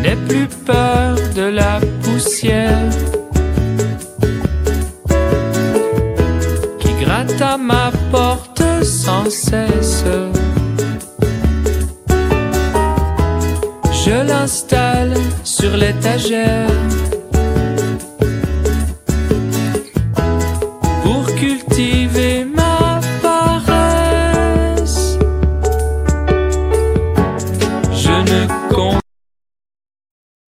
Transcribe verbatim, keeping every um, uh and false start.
n'ai plus peur de la poussière qui gratte à ma porte sans cesse. Je l'installe sur l'étagère